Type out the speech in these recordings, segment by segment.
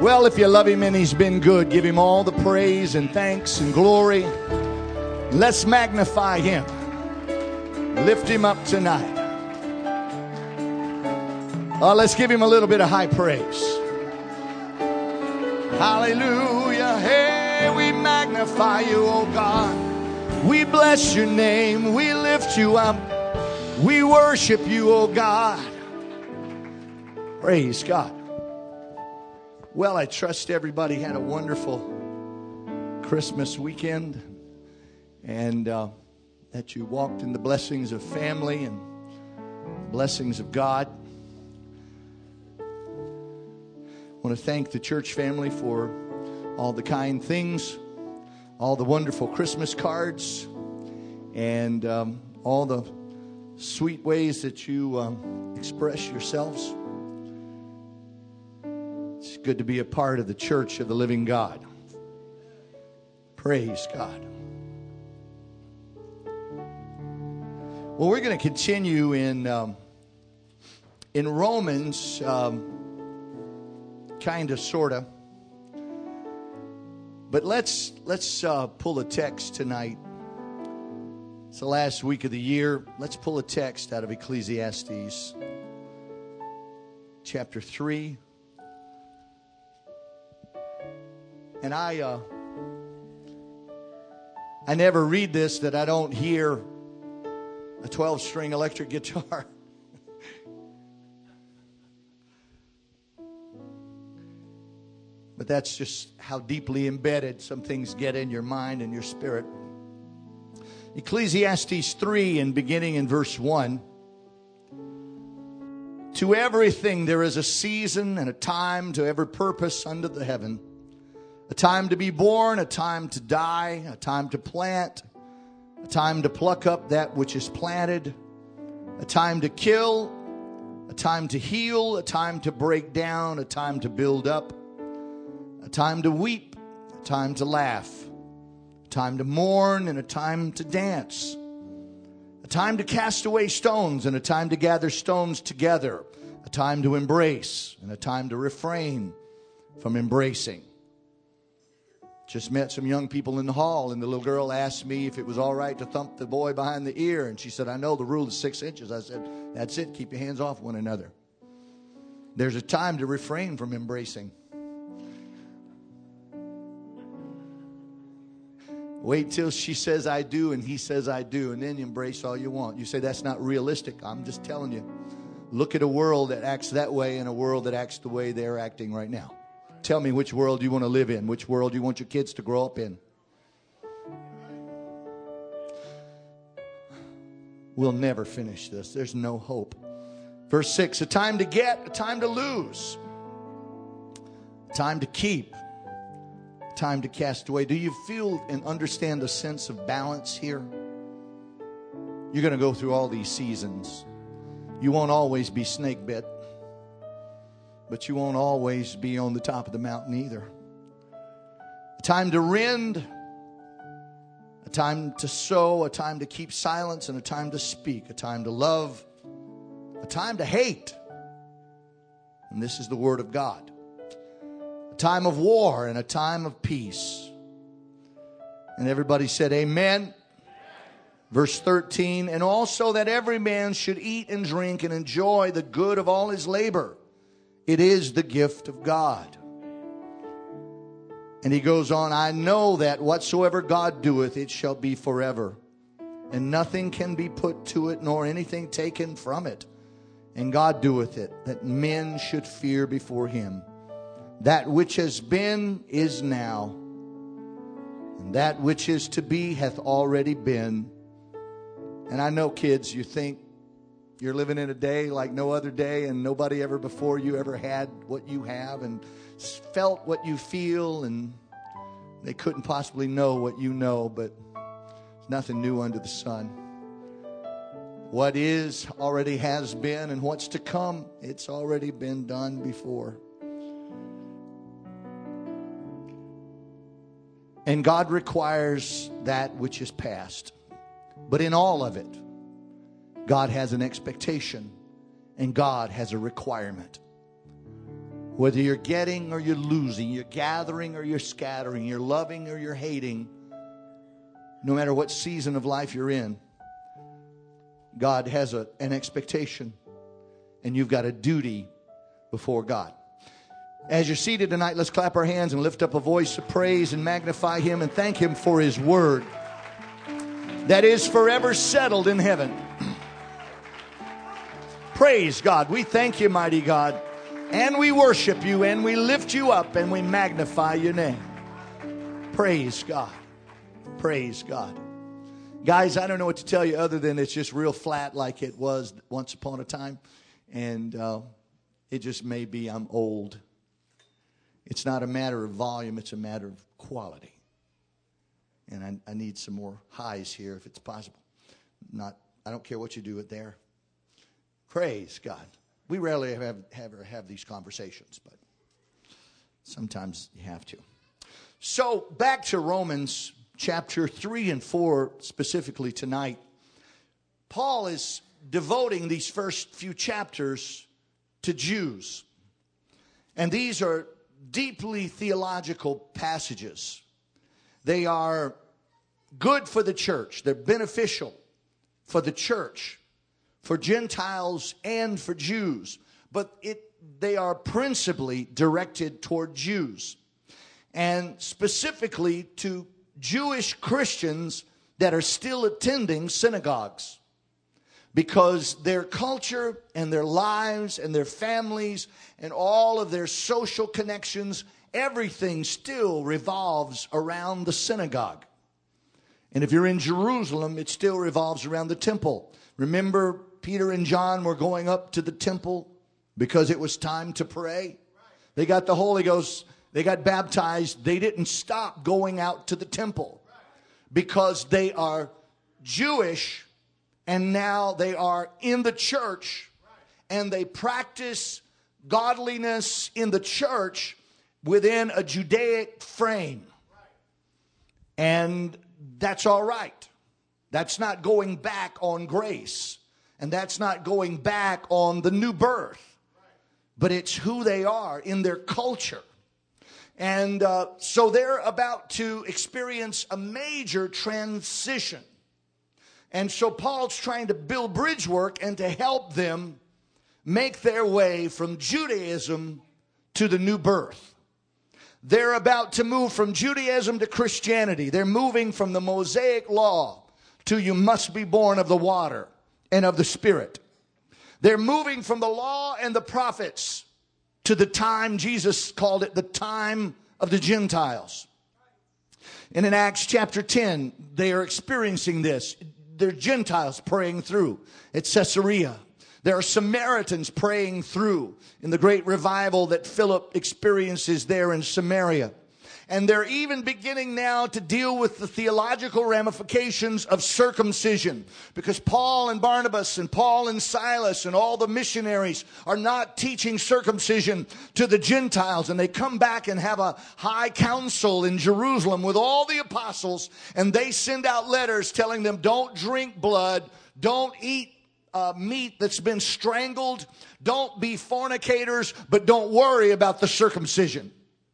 Well, if you love him and he's been good, give him all the praise and thanks and glory. Let's magnify him. Lift him up tonight. Let's give him a little bit of high praise. Hallelujah. Hey, we magnify you, oh God. We bless your name. We lift you up. We worship you, oh God. Praise God. Well, I trust everybody had a wonderful Christmas weekend and that you walked in the blessings of family and blessings of God. I want to thank the church family for all the kind things, all the wonderful Christmas cards, and all the sweet ways that you express yourselves. It's good to be a part of the church of the living God. Praise God. Well, we're going to continue in Romans, kind of, sort of. But let's pull a text tonight. It's the last week of the year. Let's pull a text out of Ecclesiastes, chapter 3. And I never read this that I don't hear a 12-string electric guitar. But that's just how deeply embedded some things get in your mind and your spirit. Ecclesiastes 3, and beginning in verse 1. To everything there is a season and a time to every purpose under the heaven. A time to be born, a time to die, a time to plant, a time to pluck up that which is planted, a time to kill, a time to heal, a time to break down, a time to build up, a time to weep, a time to laugh, a time to mourn, and a time to dance, a time to cast away stones, and a time to gather stones together, a time to embrace, and a time to refrain from embracing. Just met some young people in the hall, and the little girl asked me if it was all right to thump the boy behind the ear. And she said, I know the rule is 6 inches. I said, that's it. Keep your hands off one another. There's a time to refrain from embracing. Wait till she says, I do, and he says, I do, and then you embrace all you want. You say, that's not realistic. I'm just telling you. Look at a world that acts that way and a world that acts the way they're acting right now. Tell me which world you want to live in, which world you want your kids to grow up in. We'll never finish this. There's no hope. Verse 6, a time to get, a time to lose, a time to keep, a time to cast away. Do you feel and understand the sense of balance here? You're going to go through all these seasons. You won't always be snake bit. But you won't always be on the top of the mountain either. A time to rend, a time to sow, a time to keep silence, and a time to speak, a time to love, a time to hate. And this is the word of God. A time of war and a time of peace. And everybody said amen. Verse 13, and also that every man should eat and drink and enjoy the good of all his labor. It is the gift of God. And he goes on, I know that whatsoever God doeth, it shall be forever. And nothing can be put to it, nor anything taken from it. And God doeth it, that men should fear before him. That which has been is now. And that which is to be hath already been. And I know, kids, you think you're living in a day like no other day, and nobody ever before you ever had what you have and felt what you feel, and they couldn't possibly know what you know, but there's nothing new under the sun. What is already has been, and what's to come, it's already been done before. And God requires that which is past. But in all of it, God has an expectation and God has a requirement. Whether you're getting or you're losing, you're gathering or you're scattering, you're loving or you're hating, no matter what season of life you're in, God has an expectation, and you've got a duty before God. As you're seated tonight, let's clap our hands and lift up a voice of praise and magnify Him and thank Him for His word that is forever settled in heaven. Praise God. We thank you, mighty God, and we worship you, and we lift you up, and we magnify your name. Praise God. Praise God. Guys, I don't know what to tell you other than it's just real flat like it was once upon a time. And it just may be I'm old. It's not a matter of volume. It's a matter of quality. And I need some more highs here if it's possible. I don't care what you do it there. Praise God. We rarely have these conversations, but sometimes you have to. So back to Romans chapter 3 and 4 specifically tonight. Paul is devoting these first few chapters to Jews. And these are deeply theological passages. They are good for the church. They're beneficial for the church, for Gentiles and for Jews. But they are principally directed toward Jews. And specifically to Jewish Christians that are still attending synagogues, because their culture and their lives and their families and all of their social connections, everything still revolves around the synagogue. And if you're in Jerusalem, it still revolves around the temple. Remember, Peter and John were going up to the temple because it was time to pray. They got the Holy Ghost. They got baptized. They didn't stop going out to the temple because they are Jewish, and now they are in the church, and they practice godliness in the church within a Judaic frame. And that's all right. That's not going back on grace, and that's not going back on the new birth, but it's who they are in their culture. And so they're about to experience a major transition. And so Paul's trying to build bridge work and to help them make their way from Judaism to the new birth. They're about to move from Judaism to Christianity. They're moving from the Mosaic law to you must be born of the water and of the Spirit. They're moving from the law and the prophets to the time, Jesus called it the time of the Gentiles. And in Acts chapter 10, they are experiencing this. There are Gentiles praying through at Caesarea. There are Samaritans praying through in the great revival that Philip experiences there in Samaria. And they're even beginning now to deal with the theological ramifications of circumcision, because Paul and Barnabas and Paul and Silas and all the missionaries are not teaching circumcision to the Gentiles. And they come back and have a high council in Jerusalem with all the apostles, and they send out letters telling them, don't drink blood, don't eat meat that's been strangled, don't be fornicators, but don't worry about the circumcision.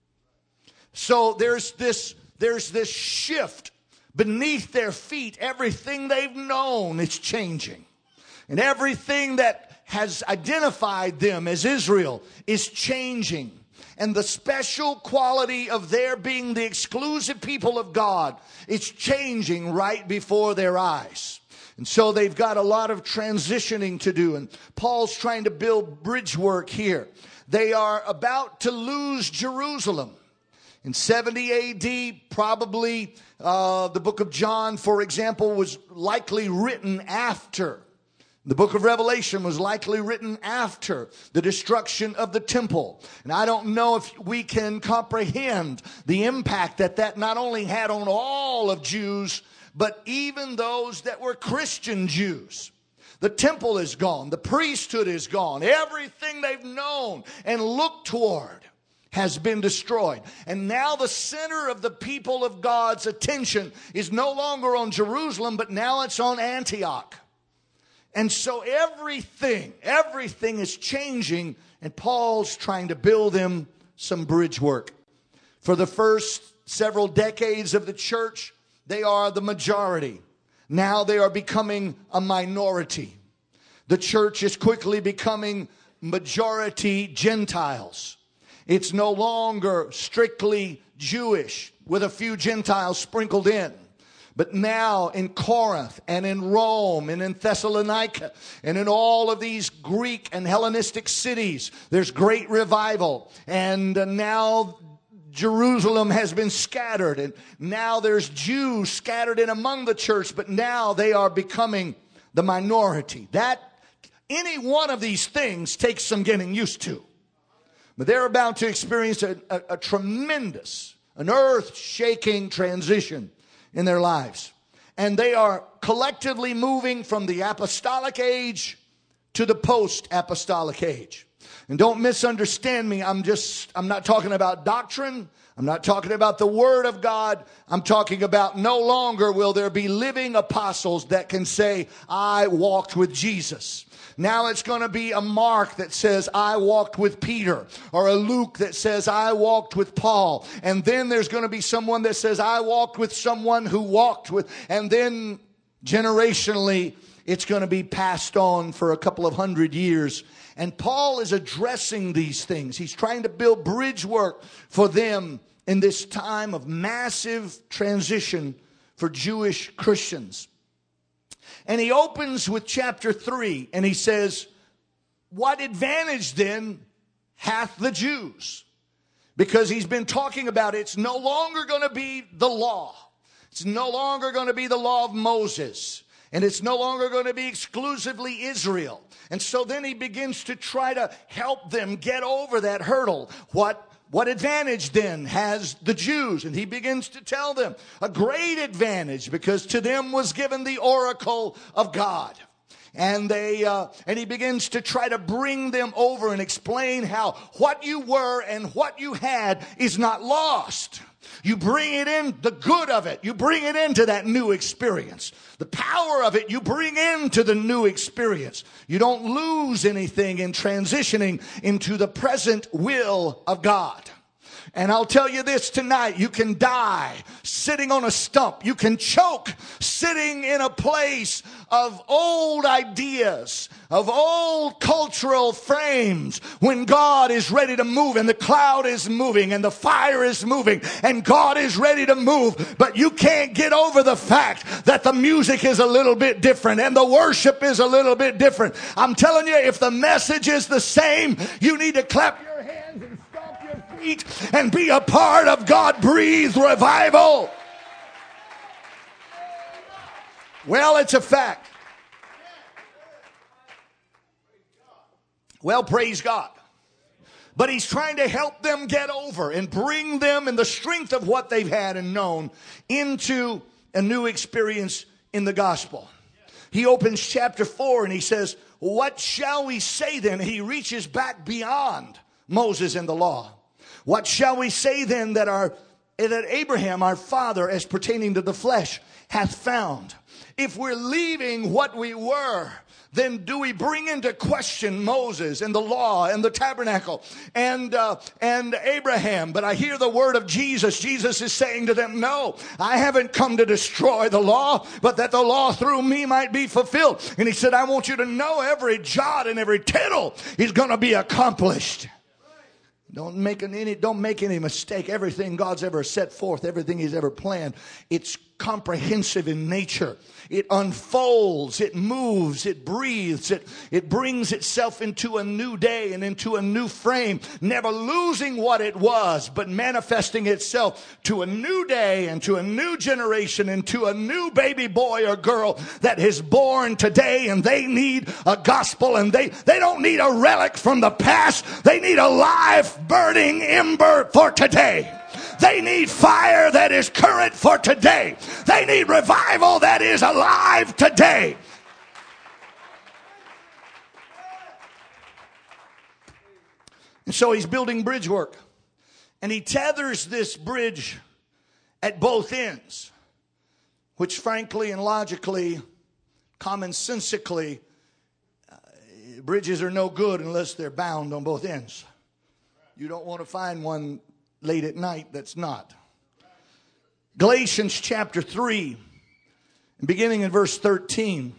So there's this shift beneath their feet. Everything they've known is changing. And everything that has identified them as Israel is changing. And the special quality of their being the exclusive people of God is changing right before their eyes. And so they've got a lot of transitioning to do. And Paul's trying to build bridge work here. They are about to lose Jerusalem. In 70 A.D., probably the book of John, for example, was likely written after. The book of Revelation was likely written after the destruction of the temple. And I don't know if we can comprehend the impact that not only had on all of Jews, but even those that were Christian Jews. The temple is gone. The priesthood is gone. Everything they've known and looked toward has been destroyed. And now the center of the people of God's attention is no longer on Jerusalem, but now it's on Antioch. And so everything is changing, and Paul's trying to build them some bridge work. For the first several decades of the church, they are the majority. Now they are becoming a minority. The church is quickly becoming majority Gentiles. It's no longer strictly Jewish with a few Gentiles sprinkled in. But now in Corinth and in Rome and in Thessalonica and in all of these Greek and Hellenistic cities, there's great revival. And now Jerusalem has been scattered, and now there's Jews scattered in among the church, but now they are becoming the minority. That any one of these things takes some getting used to. But they're about to experience a tremendous, an earth-shaking transition in their lives. And they are collectively moving from the apostolic age to the post-apostolic age. And don't misunderstand me. I'm not talking about doctrine. I'm not talking about the Word of God. I'm talking about no longer will there be living apostles that can say, I walked with Jesus. Now it's going to be a Mark that says, I walked with Peter, or a Luke that says, I walked with Paul. And then there's going to be someone that says, I walked with someone who walked with, and then generationally, it's going to be passed on for a couple of hundred years. And Paul is addressing these things. He's trying to build bridge work for them in this time of massive transition for Jewish Christians. And he opens with chapter 3, and he says, what advantage then hath the Jews? Because he's been talking about it's no longer going to be the law. It's no longer going to be the law of Moses. And it's no longer going to be exclusively Israel. And so then he begins to try to help them get over that hurdle. What advantage then has the Jews? And he begins to tell them a great advantage, because to them was given the oracle of God. And he begins to try to bring them over and explain how what you were and what you had is not lost. You bring it in, the good of it, you bring it into that new experience. The power of it, you bring into the new experience. You don't lose anything in transitioning into the present will of God. And I'll tell you this tonight, you can die sitting on a stump. You can choke sitting in a place of old ideas, of old cultural frames, when God is ready to move and the cloud is moving and the fire is moving and God is ready to move. But you can't get over the fact that the music is a little bit different and the worship is a little bit different. I'm telling you, if the message is the same, you need to clap your hands and stomp your feet and be a part of God-breathed revival. Well, it's a fact. Well, praise God. But he's trying to help them get over and bring them in the strength of what they've had and known into a new experience in the gospel. He opens chapter 4 and he says, what shall we say then? He reaches back beyond Moses and the law. What shall we say then that Abraham, our father, as pertaining to the flesh, hath found? If we're leaving what we were, then do we bring into question Moses and the law and the tabernacle and Abraham? But I hear the word of Jesus. Jesus is saying to them, no, I haven't come to destroy the law, but that the law through me might be fulfilled. And he said, I want you to know every jot and every tittle is going to be accomplished. Don't make any mistake. Everything God's ever set forth, everything he's ever planned, it's comprehensive in nature. It unfolds, it moves, it breathes, it brings itself into a new day and into a new frame, never losing what it was, but manifesting itself to a new day and to a new generation and to a new baby boy or girl that is born today. And they need a gospel, and they don't need a relic from the past. They need a live burning ember for today. They need fire that is current for today. They need revival that is alive today. And so he's building bridge work. And he tethers this bridge at both ends, which frankly and logically, commonsensically, Bridges are no good unless they're bound on both ends. You don't want to find one late at night that's not. Galatians chapter 3, beginning in verse 13.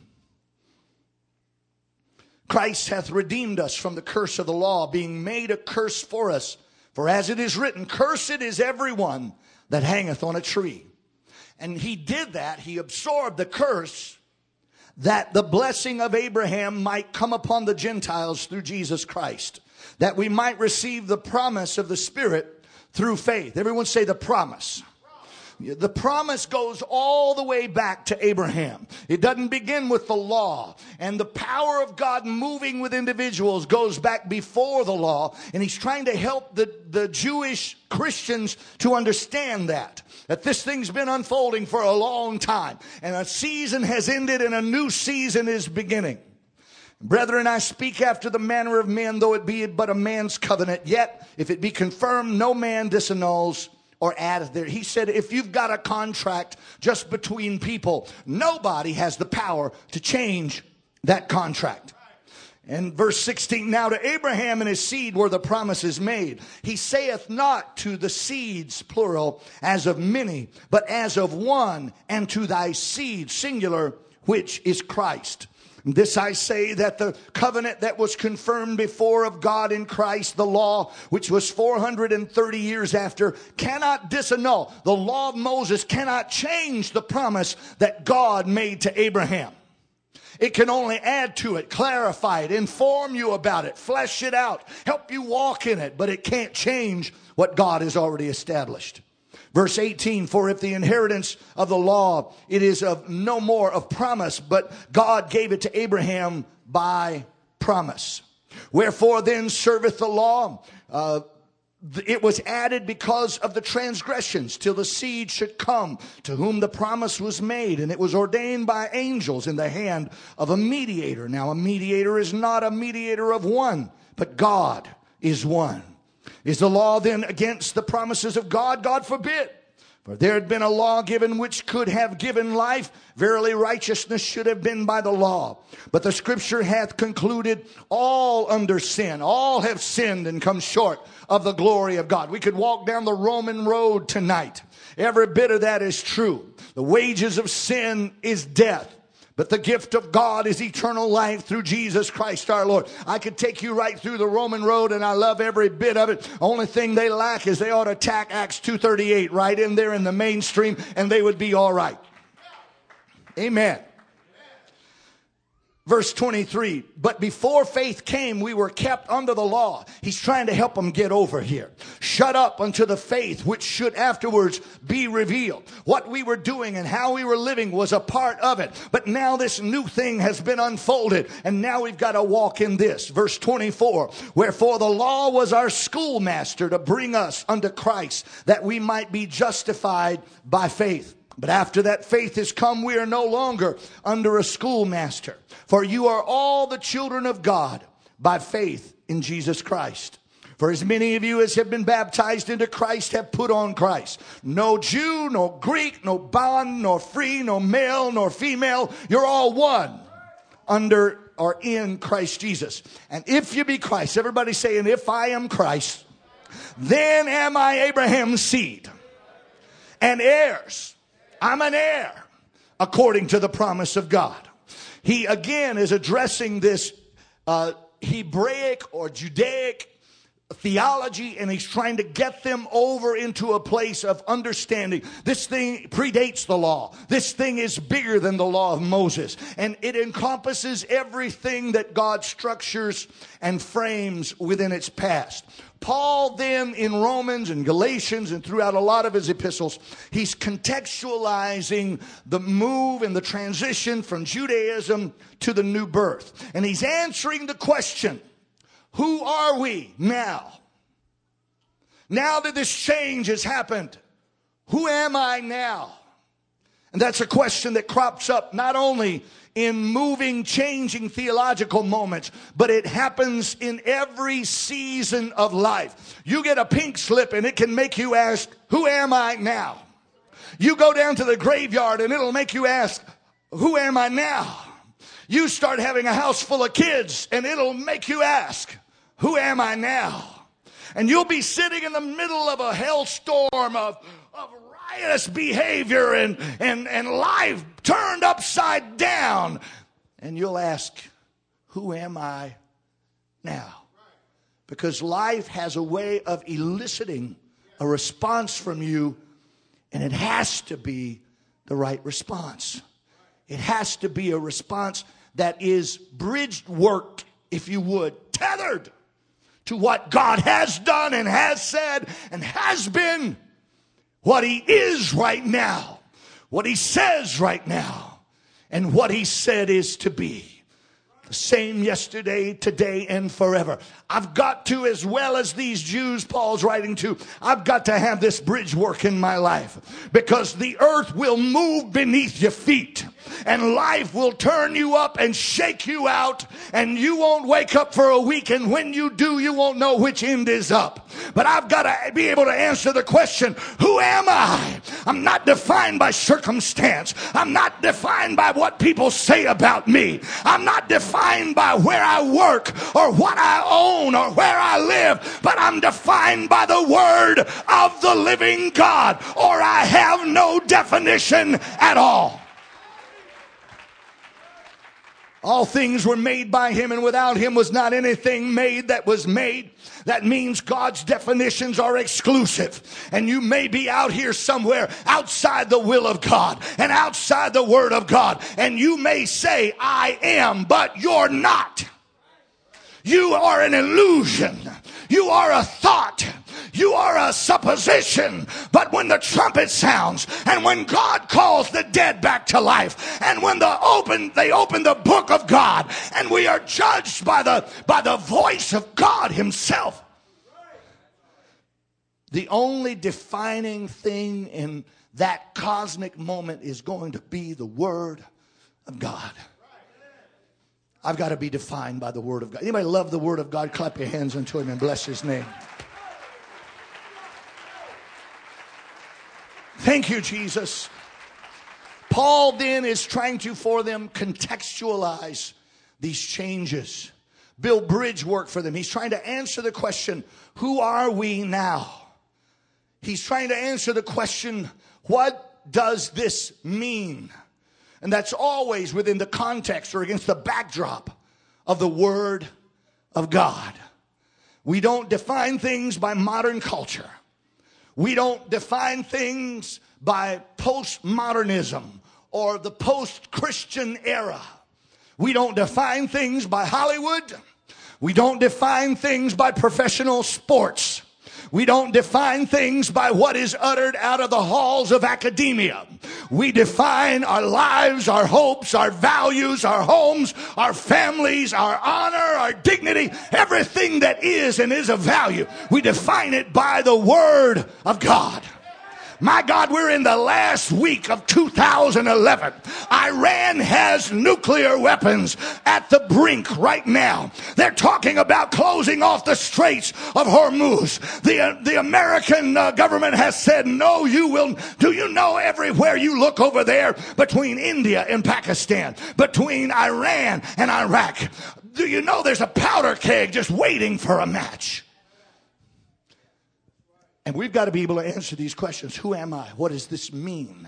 Christ hath redeemed us from the curse of the law, being made a curse for us. For as it is written, cursed is everyone that hangeth on a tree. And he did that. He absorbed the curse that the blessing of Abraham might come upon the Gentiles through Jesus Christ, that we might receive the promise of the Spirit through faith. Everyone say the promise. The promise goes all the way back to Abraham. It doesn't begin with the law. And the power of God moving with individuals goes back before the law. And he's trying to help the Jewish Christians to understand that this thing's been unfolding for a long time. And a season has ended and a new season is beginning. Brethren, I speak after the manner of men, though it be but a man's covenant. Yet, if it be confirmed, no man disannuls or addeth there. He said, if you've got a contract just between people, nobody has the power to change that contract. And verse 16, now to Abraham and his seed were the promises made. He saith not to the seeds, plural, as of many, but as of one, and to thy seed, singular, which is Christ. This I say, that the covenant that was confirmed before of God in Christ, the law, which was 430 years after, cannot disannul. The law of Moses cannot change the promise that God made to Abraham. It can only add to it, clarify it, inform you about it, flesh it out, help you walk in it, but it can't change what God has already established. Verse 18, for if the inheritance of the law, it is of no more of promise, but God gave it to Abraham by promise. Wherefore then serveth the law? It was added because of the transgressions, till the seed should come, to whom the promise was made. And it was ordained by angels in the hand of a mediator. Now a mediator is not a mediator of one, but God is one. Is the law then against the promises of God? God forbid. For there had been a law given which could have given life. Verily righteousness should have been by the law. But the scripture hath concluded all under sin. All have sinned and come short of the glory of God. We could walk down the Roman road tonight. Every bit of that is true. The wages of sin is death. But the gift of God is eternal life through Jesus Christ our Lord. I could take you right through the Roman road, and I love every bit of it. Only thing they lack is they ought to tack Acts 2:38 right in there in the mainstream, and they would be all right. Amen. Verse 23, but before faith came, we were kept under the law. He's trying to help them get over here. Shut up unto the faith which should afterwards be revealed. What we were doing and how we were living was a part of it. But now this new thing has been unfolded, and now we've got to walk in this. Verse 24, wherefore the law was our schoolmaster to bring us unto Christ, that we might be justified by faith. But after that faith is come, we are no longer under a schoolmaster. For you are all the children of God by faith in Jesus Christ. For as many of you as have been baptized into Christ have put on Christ. No Jew, no Greek, no bond, nor free, no male, nor female. You're all one under or in Christ Jesus. And if you be Christ, everybody saying, if I am Christ, then am I Abraham's seed and heirs. I'm an heir according to the promise of God. He again is addressing this Hebraic or Judaic theology, and he's trying to get them over into a place of understanding. This thing predates the law. This thing is bigger than the law of Moses, and it encompasses everything that God structures and frames within its past. Paul then in Romans and Galatians and throughout a lot of his epistles, he's contextualizing the move and the transition from Judaism to the new birth. And he's answering the question, who are we now? Now that this change has happened, who am I now? And that's a question that crops up not only in moving, changing theological moments, but it happens in every season of life. You get a pink slip and it can make you ask, who am I now? You go down to the graveyard and it'll make you ask, who am I now? You start having a house full of kids, and it'll make you ask, who am I now? And you'll be sitting in the middle of a hailstorm of riotous behavior and life turned upside down. And you'll ask, who am I now? Because life has a way of eliciting a response from you, and it has to be the right response. It has to be a response that is bridged worked, if you would, tethered to what God has done and has said and has been, what he is right now, what he says right now, and what he said is to be. The same yesterday, today, and forever. I've got to, as well as these Jews Paul's writing to, I've got to have this bridge work in my life, because the earth will move beneath your feet and life will turn you up and shake you out, and you won't wake up for a week, and when you do, you won't know which end is up. But I've got to be able to answer the question, who am I? I'm not defined by circumstance. I'm not defined by what people say about me. I'm not defined by where I work or what I own or where I live, but I'm defined by the word of the living God, or I have no definition at all. All things were made by him, and without him was not anything made that was made. That means God's definitions are exclusive. And you may be out here somewhere outside the will of God and outside the word of God, and you may say, I am, but you're not. You are an illusion. You are a thought. You are a supposition. But when the trumpet sounds, and when God calls the dead back to life, and when they open the book of God, and we are judged by the voice of God himself, the only defining thing in that cosmic moment is going to be the word of God. I've got to be defined by the word of God. Anybody love the word of God? Clap your hands unto him and bless his name. Thank you, Jesus. Paul then is trying to, for them, contextualize these changes, build bridge work for them. He's trying to answer the question, who are we now? He's trying to answer the question, what does this mean? And that's always within the context or against the backdrop of the Word of God. We don't define things by modern culture. We don't define things by postmodernism or the post-Christian era. We don't define things by Hollywood. We don't define things by professional sports. We don't define things by what is uttered out of the halls of academia. We define our lives, our hopes, our values, our homes, our families, our honor, our dignity, everything that is and is of value. We define it by the Word of God. My God, we're in the last week of 2011. Iran has nuclear weapons at the brink right now. They're talking about closing off the Straits of Hormuz. The American government has said, no, you will. Do you know everywhere you look over there, between India and Pakistan, between Iran and Iraq, do you know there's a powder keg just waiting for a match? And we've got to be able to answer these questions. Who am I? What does this mean?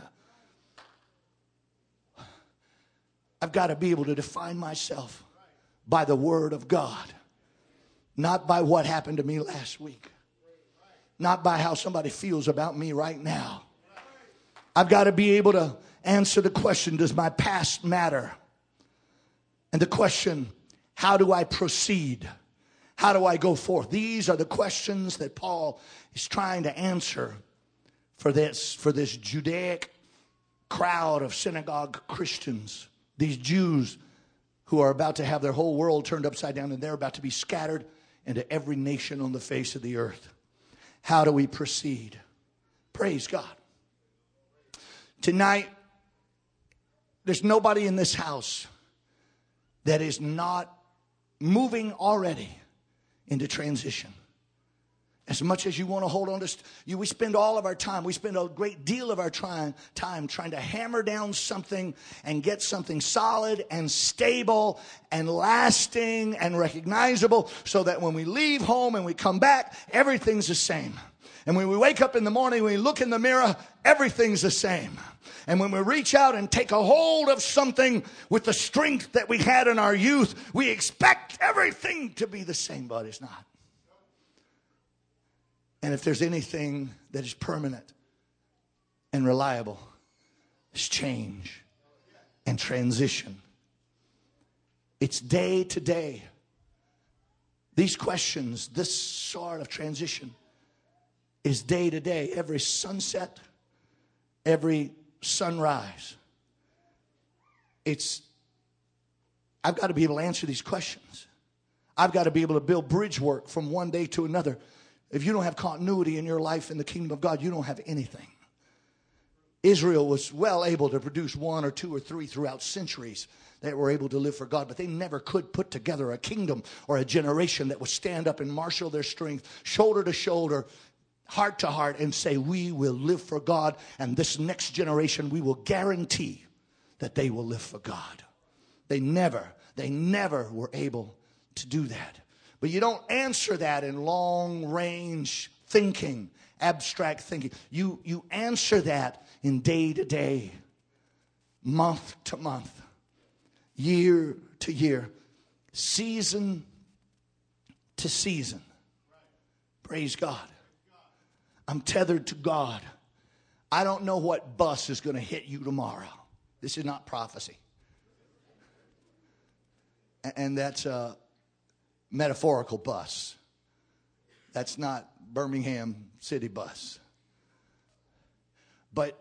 I've got to be able to define myself by the Word of God. Not by what happened to me last week. Not by how somebody feels about me right now. I've got to be able to answer the question, does my past matter? And the question, how do I proceed? How do I go forth? These are the questions that Paul is trying to answer for this Judaic crowd of synagogue Christians. These Jews who are about to have their whole world turned upside down, and they're about to be scattered into every nation on the face of the earth. How do we proceed? Praise God. Tonight, there's nobody in this house that is not moving already into transition. As much as you want to hold on to you, we spend all of our time, we spend a great deal of our time trying to hammer down something and get something solid and stable and lasting and recognizable so that when we leave home and we come back, everything's the same. And when we wake up in the morning, when we look in the mirror, everything's the same. And when we reach out and take a hold of something with the strength that we had in our youth, we expect everything to be the same, but it's not. And if there's anything that is permanent and reliable, it's change and transition. It's day to day. These questions, this sort of transition is day to day. Every sunset, every sunrise. I've got to be able to answer these questions. I've got to be able to build bridge work from one day to another. If you don't have continuity in your life in the kingdom of God, you don't have anything. Israel was well able to produce one or two or three throughout centuries that were able to live for God, but they never could put together a kingdom or a generation that would stand up and marshal their strength, shoulder to shoulder, heart to heart, and say, we will live for God, and this next generation, we will guarantee that they will live for God. They never were able to do that. But you don't answer that in long-range thinking, abstract thinking. You answer that in day to day, month to month, year to year, season to season. Praise God. I'm tethered to God. I don't know what bus is going to hit you tomorrow. This is not prophecy. And that's a metaphorical bus. That's not Birmingham City bus. But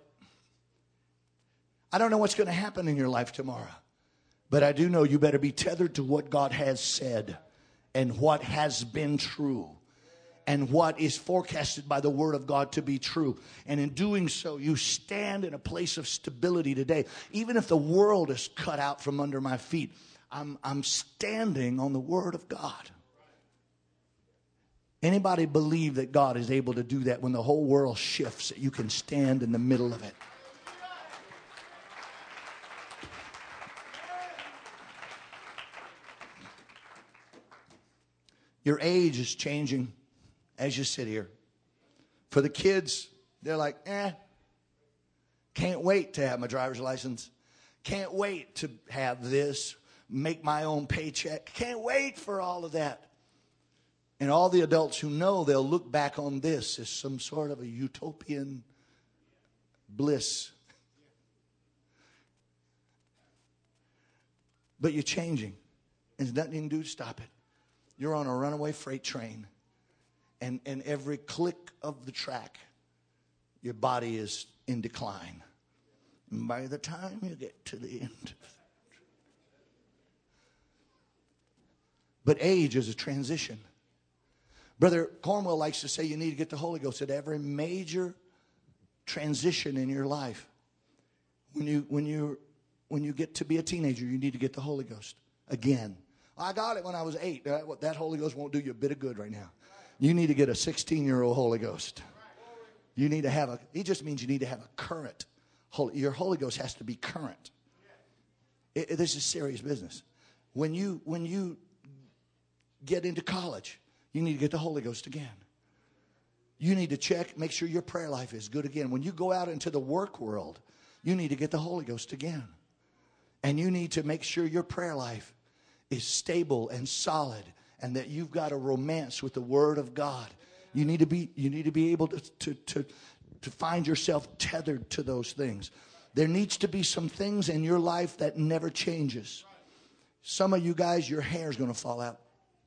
I don't know what's going to happen in your life tomorrow. But I do know you better be tethered to what God has said and what has been true and what is forecasted by the word of God to be true. And in doing so, you stand in a place of stability today. Even if the world is cut out from under my feet, I'm standing on the word of God. Anybody believe that God is able to do that when the whole world shifts, that you can stand in the middle of it? Your age is changing as you sit here. For the kids, they're like, can't wait to have my driver's license. Can't wait to have this, make my own paycheck. Can't wait for all of that. And all the adults who know, they'll look back on this as some sort of a utopian bliss. But you're changing. There's nothing you can do to stop it. You're on a runaway freight train. And every click of the track, your body is in decline. And by the time you get to the end. But age is a transition. Brother Cornwell likes to say you need to get the Holy Ghost at every major transition in your life. When you get to be a teenager, you need to get the Holy Ghost again. I got it when I was 8. That Holy Ghost won't do you a bit of good right now. You need to get a 16-year-old Holy Ghost. You need to have it just means you need to have a current. Your Holy Ghost has to be current. This is serious business. When you get into college, you need to get the Holy Ghost again. You need to make sure your prayer life is good again. When you go out into the work world, you need to get the Holy Ghost again. And you need to make sure your prayer life is stable and solid and that you've got a romance with the Word of God. You need to be able to find yourself tethered to those things. There needs to be some things in your life that never changes. Some of you guys, your hair is going to fall out.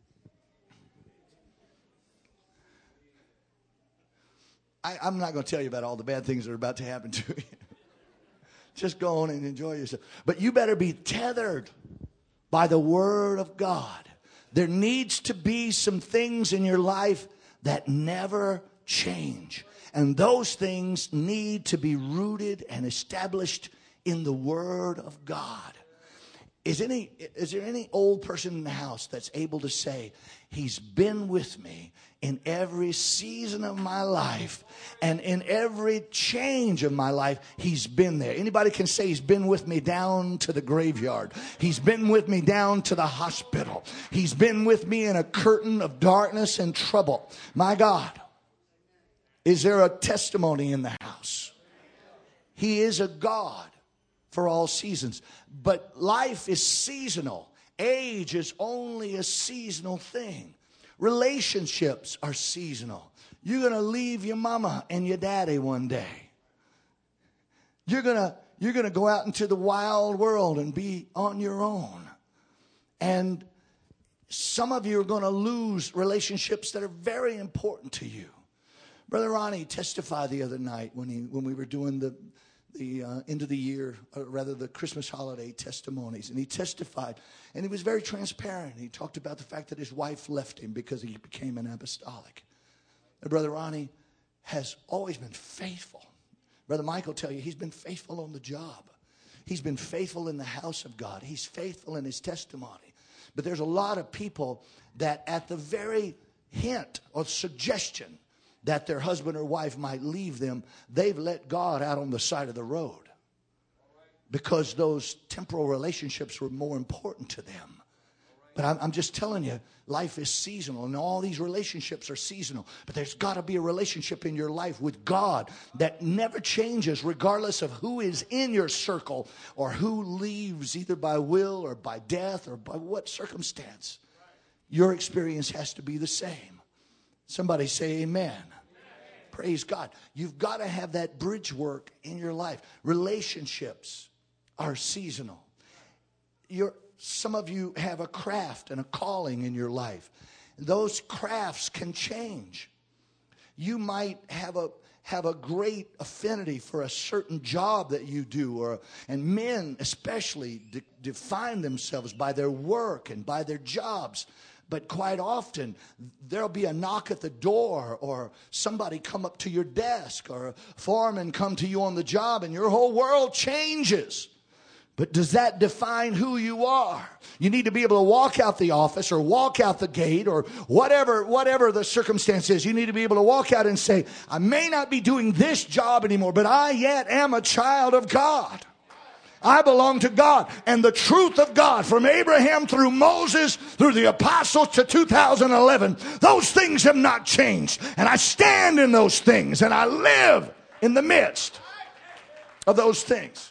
I'm not going to tell you about all the bad things that are about to happen to you. Just go on and enjoy yourself. But you better be tethered by the Word of God. There needs to be some things in your life that never change. And those things need to be rooted and established in the Word of God. Is there any old person in the house that's able to say, He's been with me in every season of my life and in every change of my life? He's been there. Anybody can say He's been with me down to the graveyard. He's been with me down to the hospital. He's been with me in a curtain of darkness and trouble. My God, is there a testimony in the house? He is a God for all seasons. But life is seasonal. Age is only a seasonal thing. Relationships are seasonal. You're going to leave your mama and your daddy one day. You're going to go out into the wild world and be on your own. And some of you are going to lose relationships that are very important to you. Brother Ronnie testified the other night when we were doing the end of the year, or rather the Christmas holiday testimonies. And he testified, and he was very transparent. He talked about the fact that his wife left him because he became an apostolic. And Brother Ronnie has always been faithful. Brother Mike will tell you he's been faithful on the job. He's been faithful in the house of God. He's faithful in his testimony. But there's a lot of people that at the very hint or suggestion that their husband or wife might leave them, they've let God out on the side of the road because those temporal relationships were more important to them. But I'm just telling you, life is seasonal, and all these relationships are seasonal. But there's got to be a relationship in your life with God that never changes regardless of who is in your circle or who leaves either by will or by death or by what circumstance. Your experience has to be the same. Somebody say amen. Praise God. You've got to have that bridge work in your life. Relationships are seasonal. Some of you have a craft and a calling in your life. Those crafts can change. You might have a great affinity for a certain job that you do, and men especially define themselves by their work and by their jobs. But quite often, there'll be a knock at the door, or somebody come up to your desk, or a foreman come to you on the job, and your whole world changes. But does that define who you are? You need to be able to walk out the office or walk out the gate or whatever the circumstance is. You need to be able to walk out and say, I may not be doing this job anymore, but I yet am a child of God. I belong to God, and the truth of God from Abraham through Moses, through the apostles to 2011, those things have not changed. And I stand in those things, and I live in the midst of those things.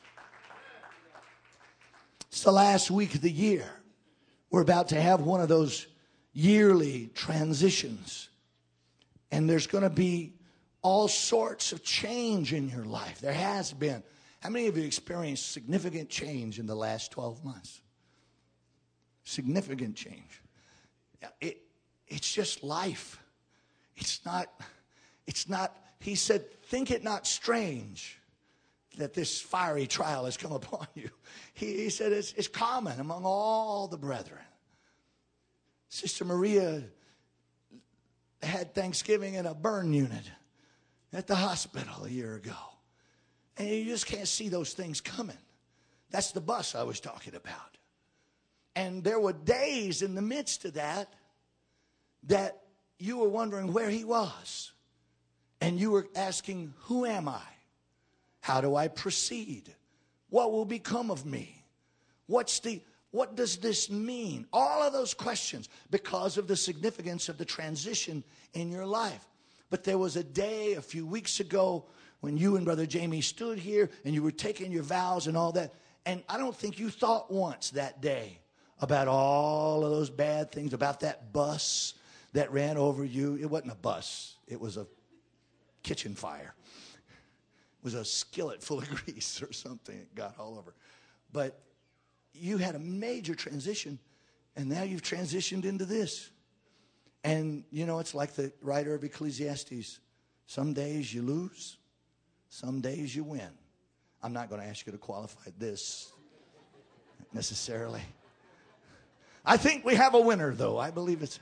It's the last week of the year. We're about to have one of those yearly transitions. And there's going to be all sorts of change in your life. There has been. How many of you experienced significant change in the last 12 months? Significant change. It's just life. It's not, he said, think it not strange that this fiery trial has come upon you. He said it's common among all the brethren. Sister Maria had Thanksgiving in a burn unit at the hospital a year ago. And you just can't see those things coming. That's the bus I was talking about. And there were days in the midst of that you were wondering where he was. And you were asking, who am I? How do I proceed? What will become of me? What does this mean? All of those questions because of the significance of the transition in your life. But there was a day a few weeks ago when you and Brother Jamie stood here and you were taking your vows and all that. And I don't think you thought once that day about all of those bad things, about that bus that ran over you. It wasn't a bus. It was a kitchen fire. It was a skillet full of grease or something. It got all over. But you had a major transition, and now you've transitioned into this. And, you know, it's like the writer of Ecclesiastes. Some days you lose. Some days you win. I'm not going to ask you to qualify this necessarily. I think we have a winner, though. I believe it's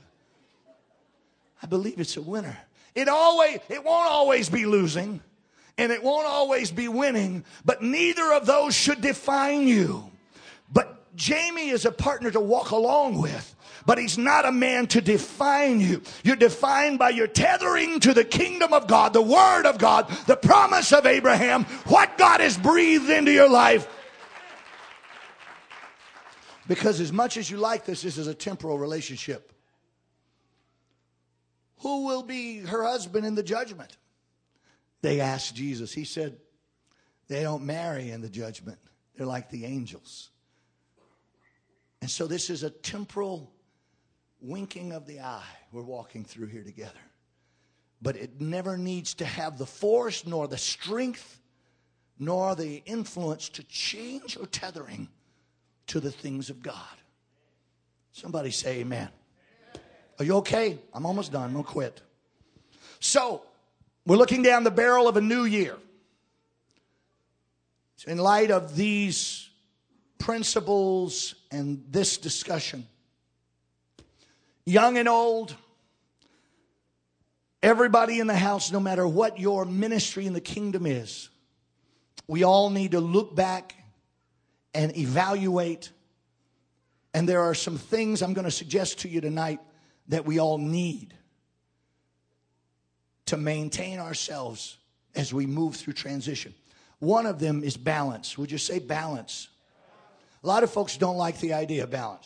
a winner. It won't always be losing, and it won't always be winning, but neither of those should define you. But Jamie is a partner to walk along with, but he's not a man to define you. You're defined by your tethering to the kingdom of God, the word of God, the promise of Abraham, what God has breathed into your life. Because as much as you like this is a temporal relationship. Who will be her husband in the judgment? They asked Jesus. He said, they don't marry in the judgment. They're like the angels. And so this is a temporal winking of the eye we're walking through here together. But it never needs to have the force, nor the strength, nor the influence to change your tethering to the things of God. Somebody say amen. Are you okay? I'm almost done. I'm going to quit. So, we're looking down the barrel of a new year. In light of these principles and this discussion, young and old, everybody in the house, no matter what your ministry in the kingdom is, we all need to look back and evaluate. And there are some things I'm going to suggest to you tonight that we all need to maintain ourselves as we move through transition. One of them is balance. Would you say balance? A lot of folks don't like the idea of balance.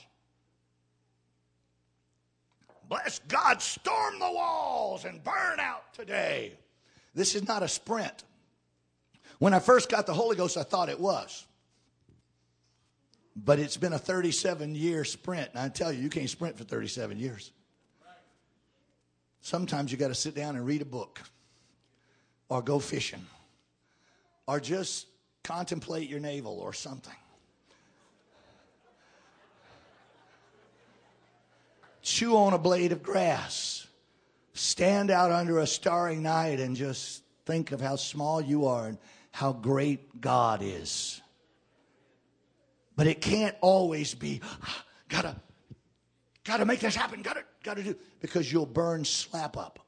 Bless God, storm the walls and burn out today. This is not a sprint. When I first got the Holy Ghost, I thought it was. But it's been a 37-year sprint. And I tell you, you can't sprint for 37 years. Sometimes you got to sit down and read a book. Or go fishing. Or just contemplate your navel or something. Chew on a blade of grass. Stand out under a starry night and just think of how small you are and how great God is. But it can't always be, gotta make this happen, gotta do, because you'll burn slap up.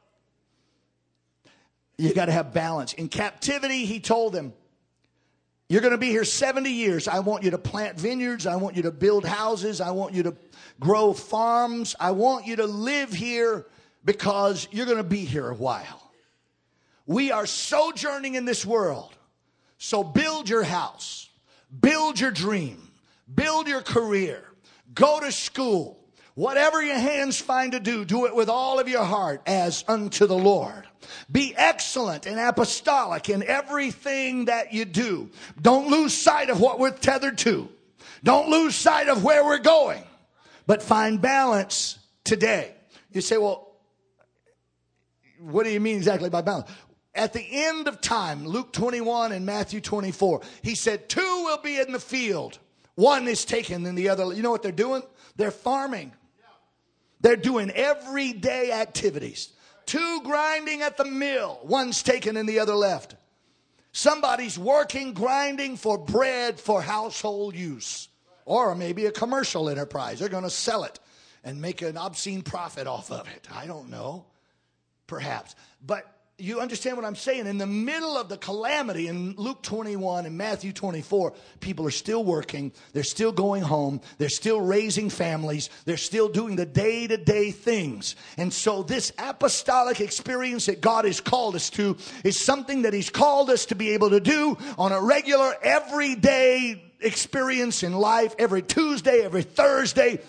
You got to have balance. In captivity, he told them, you're going to be here 70 years. I want you to plant vineyards. I want you to build houses. I want you to grow farms. I want you to live here because you're going to be here a while. We are sojourning in this world. So build your house. Build your dream. Build your career. Go to school. Whatever your hands find to do, do it with all of your heart as unto the Lord. Be excellent and apostolic in everything that you do. Don't lose sight of what we're tethered to. Don't lose sight of where we're going. But find balance today. You say, well, what do you mean exactly by balance? At the end of time, Luke 21 and Matthew 24, he said, 2 will be in the field. One is taken and the other. You know what they're doing? They're farming. They're doing everyday activities. 2 grinding at the mill. One's taken and the other left. Somebody's working, grinding for bread for household use. Or maybe a commercial enterprise. They're going to sell it and make an obscene profit off of it. I don't know. Perhaps. But you understand what I'm saying? In the middle of the calamity in Luke 21 and Matthew 24, people are still working. They're still going home. They're still raising families. They're still doing the day-to-day things. And so this apostolic experience that God has called us to is something that he's called us to be able to do on a regular, everyday experience in life, every Tuesday, every Thursday.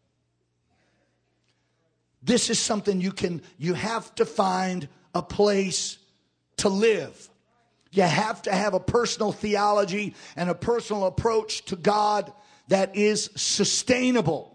This is something you have to find a place to live. You have to have a personal theology and a personal approach to God that is sustainable.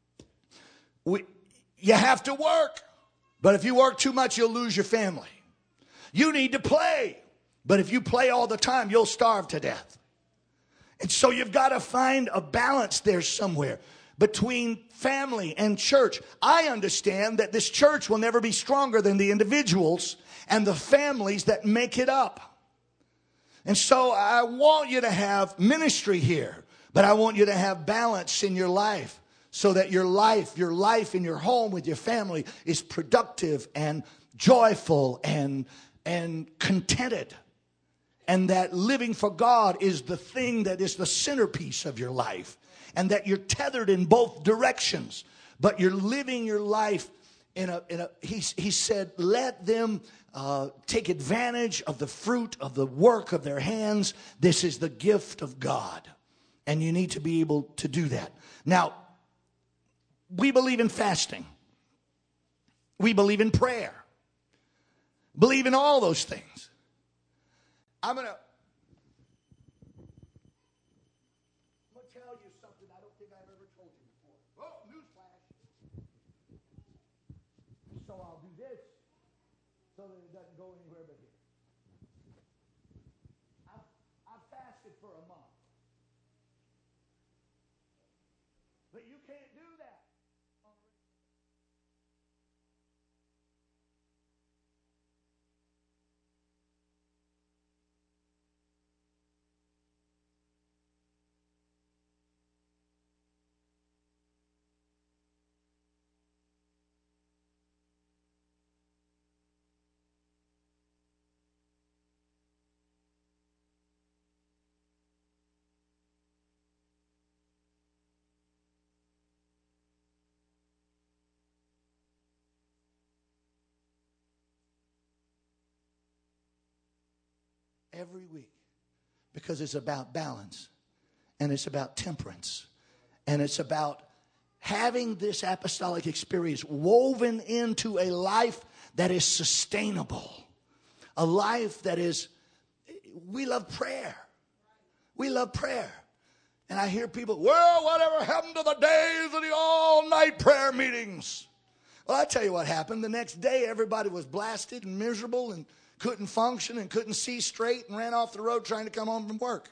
You have to work, but if you work too much, you'll lose your family. You need to play, but if you play all the time, you'll starve to death. And so you've got to find a balance there somewhere between family and church. I understand that this church will never be stronger than the individuals and the families that make it up. And so I want you to have ministry here, but I want you to have balance in your life so that your life in your home with your family is productive and joyful and contented. And that living for God is the thing that is the centerpiece of your life. and that you're tethered in both directions, but you're living your life he said, let them take advantage of the fruit of the work of their hands. This is the gift of God. And you need to be able to do that. Now, we believe in fasting. We believe in prayer. Believe in all those things. I'm going to tell you something I don't think I've ever told you before. Oh, newsflash. So I'll do this so that it doesn't go anywhere but here. I've fasted for a month. But you can't do that. Every week, because it's about balance, and it's about temperance, and it's about having this apostolic experience woven into a life that is sustainable, a life that is, we love prayer. We love prayer. And I hear people, well, whatever happened to the days of the all-night prayer meetings? Well, I tell you what happened. The next day, everybody was blasted and miserable and couldn't function and couldn't see straight and ran off the road trying to come home from work.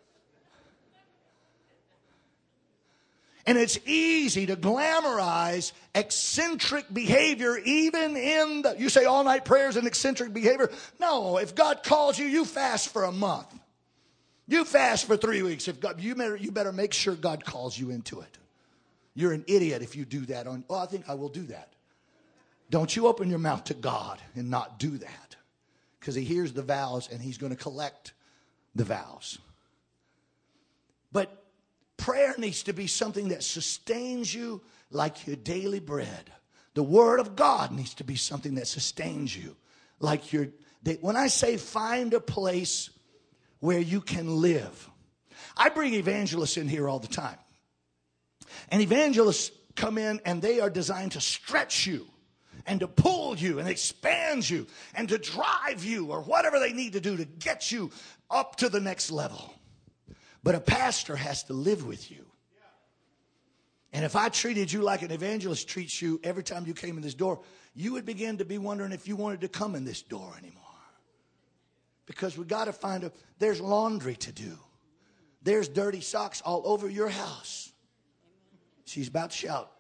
And it's easy to glamorize eccentric behavior even in the, you say all night prayers and eccentric behavior. No, if God calls you, you fast for a month. You fast for 3 weeks. If God, you better make sure God calls you into it. You're an idiot if you do that. I think I will do that. Don't you open your mouth to God and not do that. Because he hears the vows and he's going to collect the vows. But prayer needs to be something that sustains you like your daily bread. The word of God needs to be something that sustains you like your. When I say find a place where you can live, I bring evangelists in here all the time. And evangelists come in and they are designed to stretch you and to pull you and expand you and to drive you or whatever they need to do to get you up to the next level. But a pastor has to live with you. And if I treated you like an evangelist treats you every time you came in this door, you would begin to be wondering if you wanted to come in this door anymore. Because we got to there's laundry to do. There's dirty socks all over your house. She's about to shout.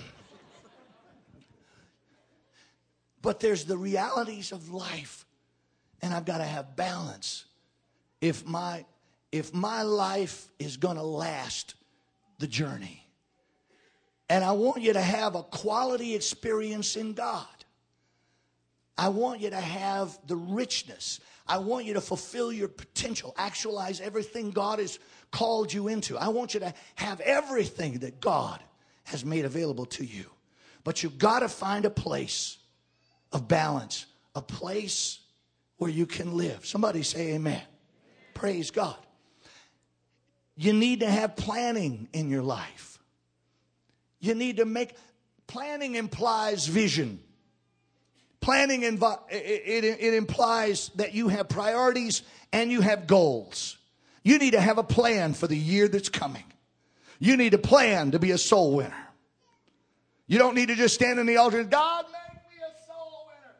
But there's the realities of life. And I've got to have balance. If my life is going to last the journey. And I want you to have a quality experience in God. I want you to have the richness. I want you to fulfill your potential. Actualize everything God has called you into. I want you to have everything that God has made available to you. But you've got to find a place of balance, a place where you can live. Somebody say amen. Praise God. You need to have planning in your life. You need to planning implies vision. Planning, it implies that you have priorities and you have goals. You need to have a plan for the year that's coming. You need a plan to be a soul winner. You don't need to just stand in the altar and, God, make me a soul winner.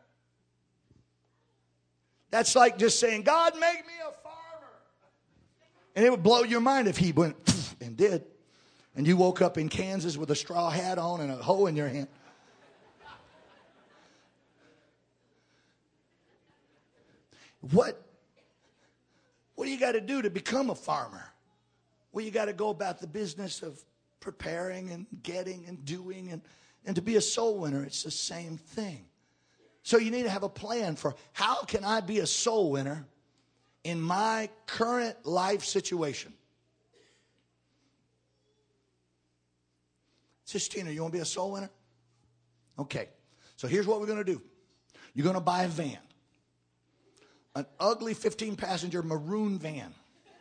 That's like just saying, God, make me a farmer. And it would blow your mind if he went and did. And you woke up in Kansas with a straw hat on and a hoe in your hand. What do you got to do to become a farmer? Well, you got to go about the business of preparing and getting and doing. And to be a soul winner, it's the same thing. So you need to have a plan for how can I be a soul winner in my current life situation? Sister Tina, you want to be a soul winner? Okay. So here's what we're going to do. You're going to buy a van. An ugly 15-passenger maroon van.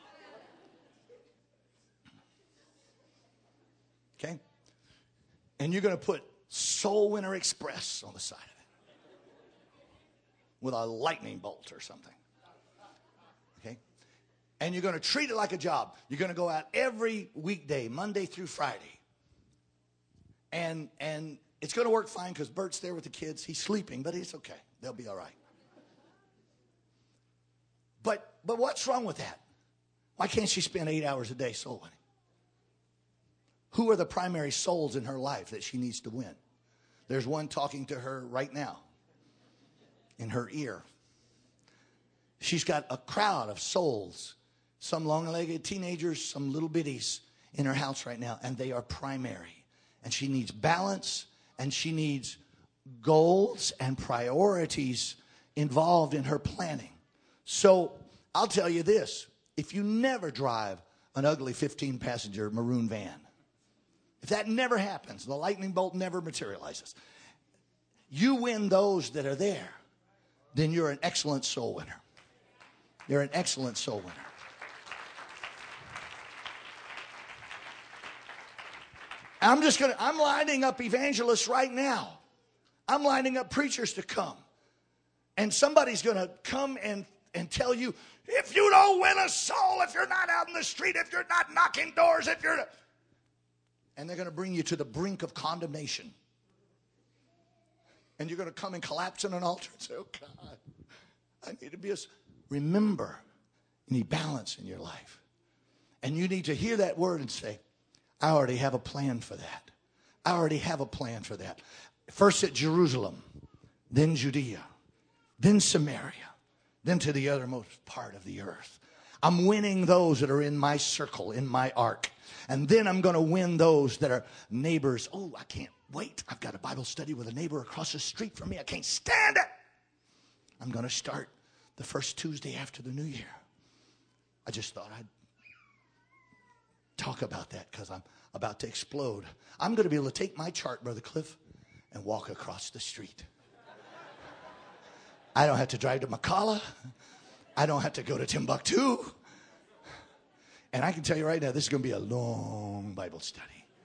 Okay? And you're going to put Soul Winner Express on the side of it. With a lightning bolt or something. Okay? And you're going to treat it like a job. You're going to go out every weekday, Monday through Friday. And it's going to work fine because Bert's there with the kids. He's sleeping, but it's okay. They'll be all right. But what's wrong with that? Why can't she spend 8 hours a day soul winning? Who are the primary souls in her life that she needs to win? There's one talking to her right now in her ear. She's got a crowd of souls, some long-legged teenagers, some little bitties in her house right now, and they are primary. And she needs balance, and she needs goals and priorities involved in her planning. So I'll tell you this. If you never drive an ugly 15-passenger maroon van, if that never happens, the lightning bolt never materializes, you win those that are there, then you're an excellent soul winner. You're an excellent soul winner. I'm lining up evangelists right now. I'm lining up preachers to come. And somebody's going to come and tell you, if you don't win a soul, if you're not out in the street, if you're not knocking doors, if you're not... And they're going to bring you to the brink of condemnation. And you're going to come and collapse on an altar and say, oh God, I need to be a... Remember, you need balance in your life. And you need to hear that word and say, I already have a plan for that. I already have a plan for that. First at Jerusalem, then Judea, then Samaria, then to the uttermost part of the earth. I'm winning those that are in my circle, in my ark. And then I'm going to win those that are neighbors. Oh, I can't wait. I've got a Bible study with a neighbor across the street from me. I can't stand it. I'm going to start the first Tuesday after the new year. I just thought I'd talk about that because I'm about to explode. I'm going to be able to take my chart, Brother Cliff, and walk across the street. I don't have to drive to McCalla. I don't have to go to Timbuktu. And I can tell you right now, this is going to be a long Bible study.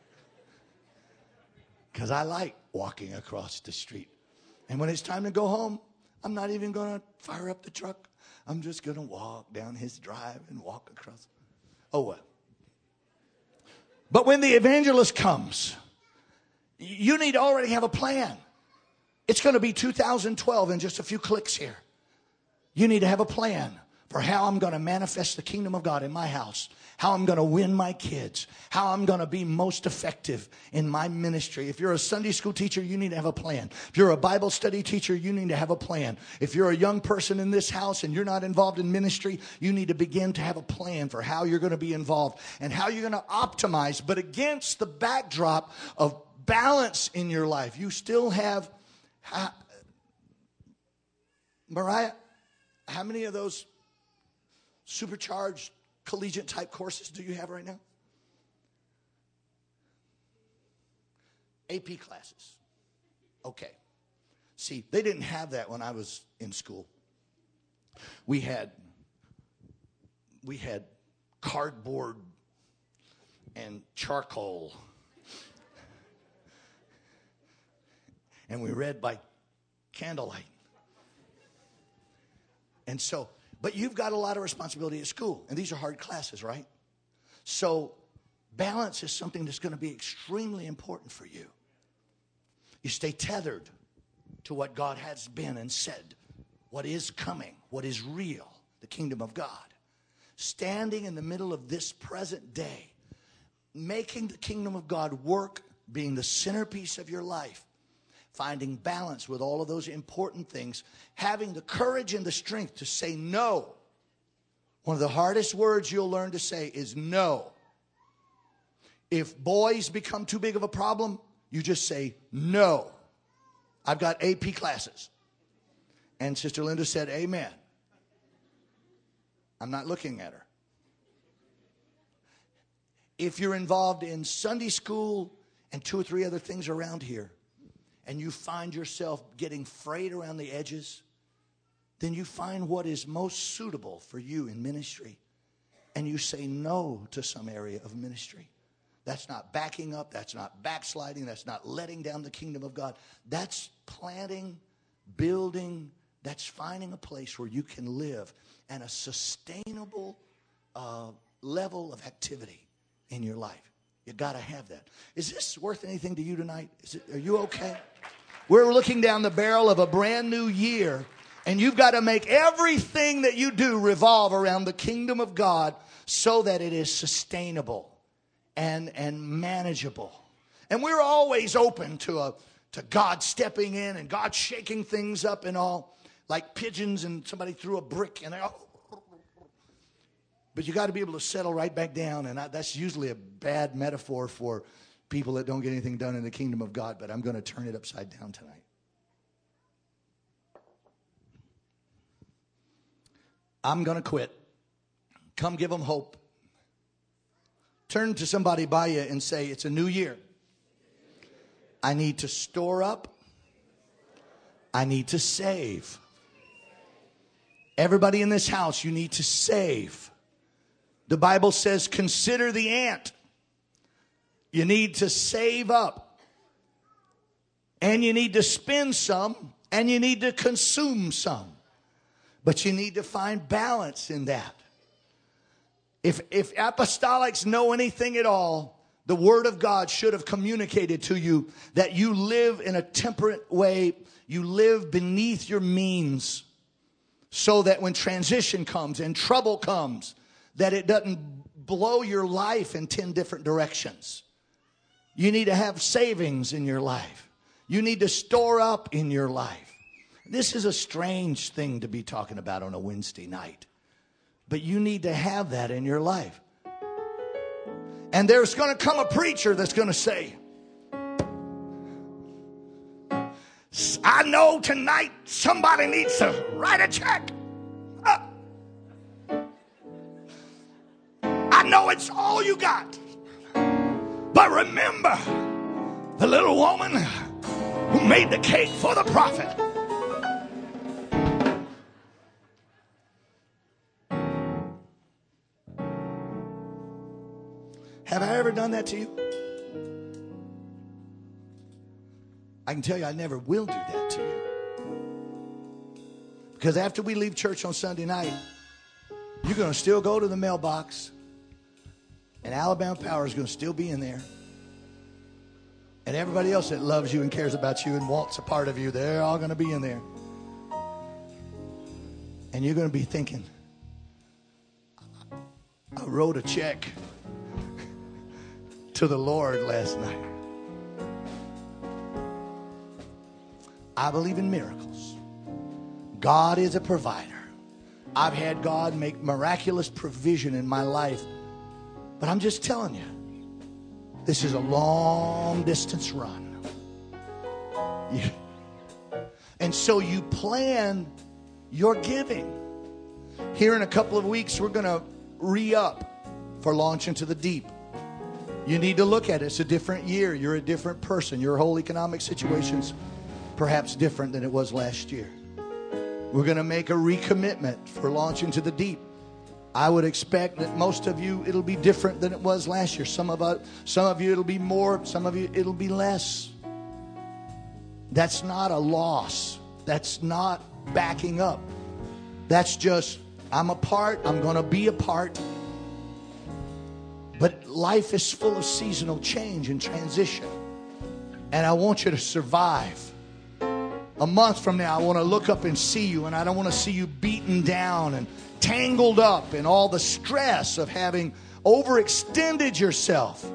Because I like walking across the street. And when it's time to go home, I'm not even going to fire up the truck. I'm just going to walk down his drive and walk across. Oh, well. But when the evangelist comes, you need to already have a plan. It's going to be 2012 in just a few clicks here. You need to have a plan for how I'm going to manifest the kingdom of God in my house, how I'm going to win my kids, how I'm going to be most effective in my ministry. If you're a Sunday school teacher, you need to have a plan. If you're a Bible study teacher, you need to have a plan. If you're a young person in this house and you're not involved in ministry, you need to begin to have a plan for how you're going to be involved and how you're going to optimize, but against the backdrop of balance in your life. You still have, Mariah, how many of those supercharged collegiate type courses do you have right now? AP classes. Okay. See, they didn't have that when I was in school. We had cardboard and charcoal. And we read by candlelight. And so, but you've got a lot of responsibility at school. And these are hard classes, right? So balance is something that's going to be extremely important for you. You stay tethered to what God has been and said, what is coming, what is real, the kingdom of God. Standing in the middle of this present day, making the kingdom of God work, being the centerpiece of your life. Finding balance with all of those important things. Having the courage and the strength to say no. One of the hardest words you'll learn to say is no. If boys become too big of a problem, you just say no. I've got AP classes. And Sister Linda said, amen. I'm not looking at her. If you're involved in Sunday school and 2 or 3 other things around here, and you find yourself getting frayed around the edges, then you find what is most suitable for you in ministry, and you say no to some area of ministry. That's not backing up. That's not backsliding. That's not letting down the kingdom of God. That's planting, building. That's finding a place where you can live and a sustainable level of activity in your life. You got to have that. Is this worth anything to you tonight? Are you okay? We're looking down the barrel of a brand new year, and you've got to make everything that you do revolve around the kingdom of God so that it is sustainable and manageable. And we're always open to God stepping in and God shaking things up and all, like pigeons and somebody threw a brick and but you got to be able to settle right back down, and that's usually a bad metaphor for people that don't get anything done in the kingdom of God, but I'm going to turn it upside down tonight. I'm going to quit. Come give them hope. Turn to somebody by you and say, it's a new year. I need to store up. I need to save. Everybody in this house, you need to save. The Bible says, consider the ant. You need to save up. And you need to spend some. And you need to consume some. But you need to find balance in that. If apostolics know anything at all, the Word of God should have communicated to you that you live in a temperate way. You live beneath your means so that when transition comes and trouble comes, that it doesn't blow your life in 10 different directions. You need to have savings in your life. You need to store up in your life. This is a strange thing to be talking about on a Wednesday night. But you need to have that in your life. And there's going to come a preacher that's going to say, I know tonight somebody needs to write a check. I know it's all you got. But remember the little woman who made the cake for the prophet. Have I ever done that to you? I can tell you I never will do that to you. Because after we leave church on Sunday night, you're going to still go to the mailbox. And Alabama Power is going to still be in there. And everybody else that loves you and cares about you and wants a part of you, they're all going to be in there. And you're going to be thinking, I wrote a check to the Lord last night. I believe in miracles. God is a provider. I've had God make miraculous provision in my life. But I'm just telling you, this is a long distance run. And so you plan your giving. Here in a couple of weeks, we're going to re-up for Launch Into the Deep. You need to look at it. It's a different year. You're a different person. Your whole economic situation's perhaps different than it was last year. We're going to make a recommitment for Launch Into the Deep. I would expect that most of you, it'll be different than it was last year. Some of you, it'll be more. Some of you, it'll be less. That's not a loss. That's not backing up. That's just, I'm a part. I'm going to be a part. But life is full of seasonal change and transition. And I want you to survive. A month from now, I want to look up and see you, and I don't want to see you beaten down and tangled up in all the stress of having overextended yourself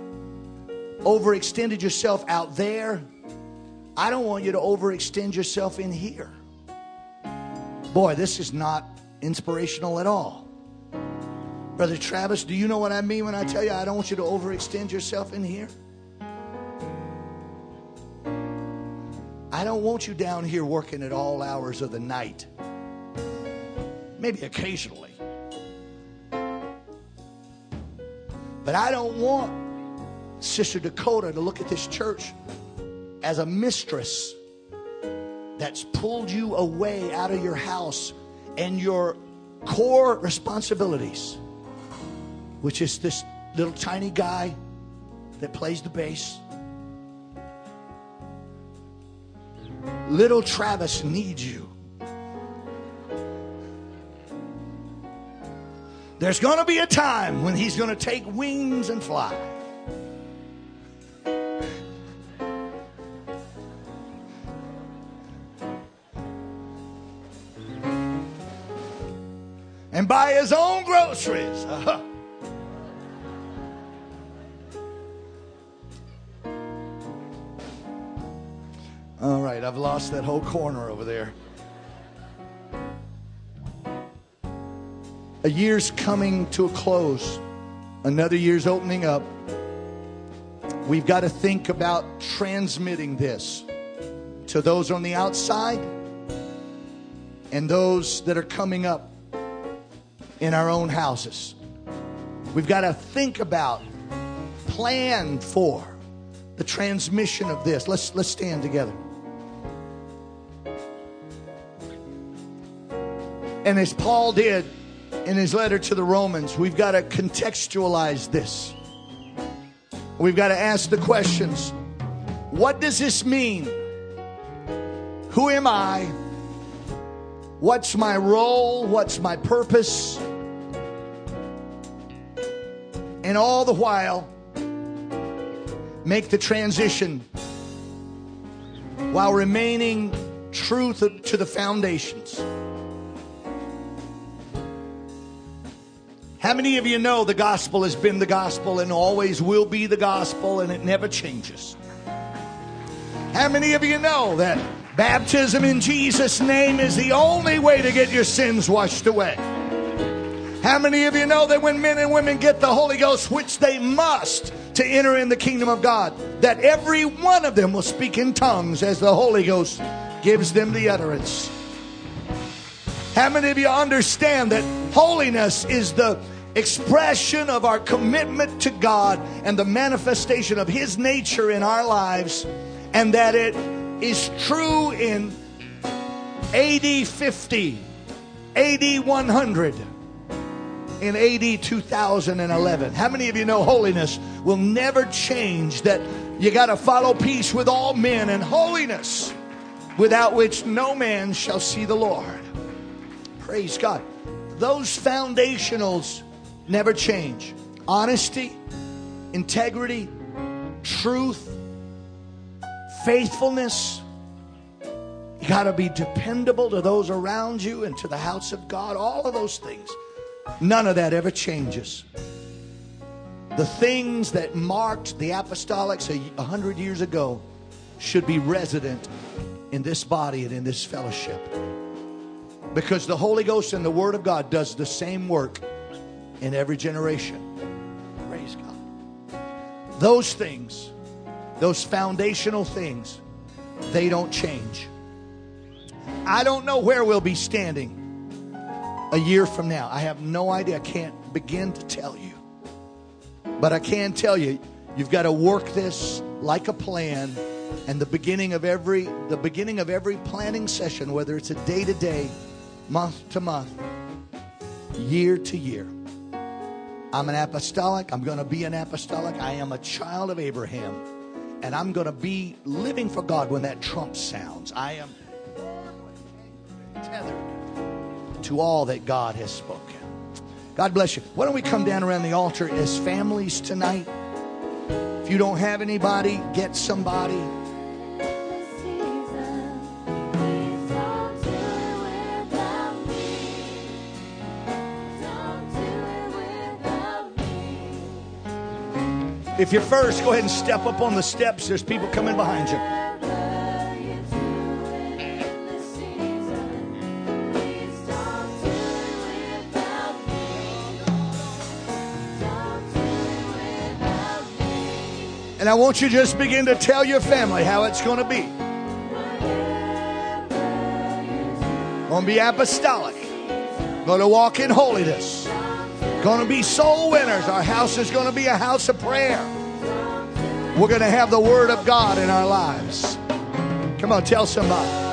out there. I don't want you to overextend yourself in here. Boy, this is not inspirational at all. Brother Travis, do you know what I mean when I tell you I don't want you to overextend yourself in here? I don't want you down here working at all hours of the night. Maybe occasionally. But I don't want Sister Dakota to look at this church as a mistress that's pulled you away out of your house and your core responsibilities, which is this little tiny guy that plays the bass. Little Travis needs you. There's going to be a time when he's going to take wings and fly. And buy his own groceries. All right, I've lost that whole corner over there. A year's coming to a close. Another year's opening up. We've got to think about transmitting this to those on the outside and those that are coming up in our own houses. We've got to think about, plan for the transmission of this. Let's stand together. And as Paul did in his letter to the Romans, we've got to contextualize this. We've got to ask the questions. What does this mean? Who am I? What's my role? What's my purpose? And all the while, make the transition while remaining true to the foundations. How many of you know the gospel has been the gospel and always will be the gospel and it never changes? How many of you know that baptism in Jesus' name is the only way to get your sins washed away? How many of you know that when men and women get the Holy Ghost, which they must to enter in the kingdom of God, that every one of them will speak in tongues as the Holy Ghost gives them the utterance? How many of you understand that holiness is the expression of our commitment to God and the manifestation of His nature in our lives, and that it is true in AD 50, AD 100, in AD 2011? How many of you know holiness will never change, that you got to follow peace with all men and holiness, without which no man shall see the Lord? Praise God. Those foundationals never change. Honesty, integrity, truth, faithfulness. You got to be dependable to those around you and to the house of God. All of those things. None of that ever changes. The things that marked the apostolics 100 years ago should be resident in this body and in this fellowship. Because the Holy Ghost and the Word of God does the same work in every generation. Praise God. Those things, those foundational things, they don't change. I don't know where we'll be standing a year from now. I have no idea. I can't begin to tell you. But I can tell you, you've got to work this like a plan. And the beginning of every planning session, whether it's a day to day, month to month, year to year. I'm an apostolic. I'm going to be an apostolic. I am a child of Abraham. And I'm going to be living for God when that trump sounds. I am tethered to all that God has spoken. God bless you. Why don't we come down around the altar as families tonight? If you don't have anybody, get somebody. If you're first, go ahead and step up on the steps. There's people coming behind you. And I want you to just begin to tell your family how it's going to be. Going to be apostolic. Going to walk in holiness. Going to be soul winners. Our house is going to be a house of prayer. We're going to have the Word of God in our lives. Come on, tell somebody.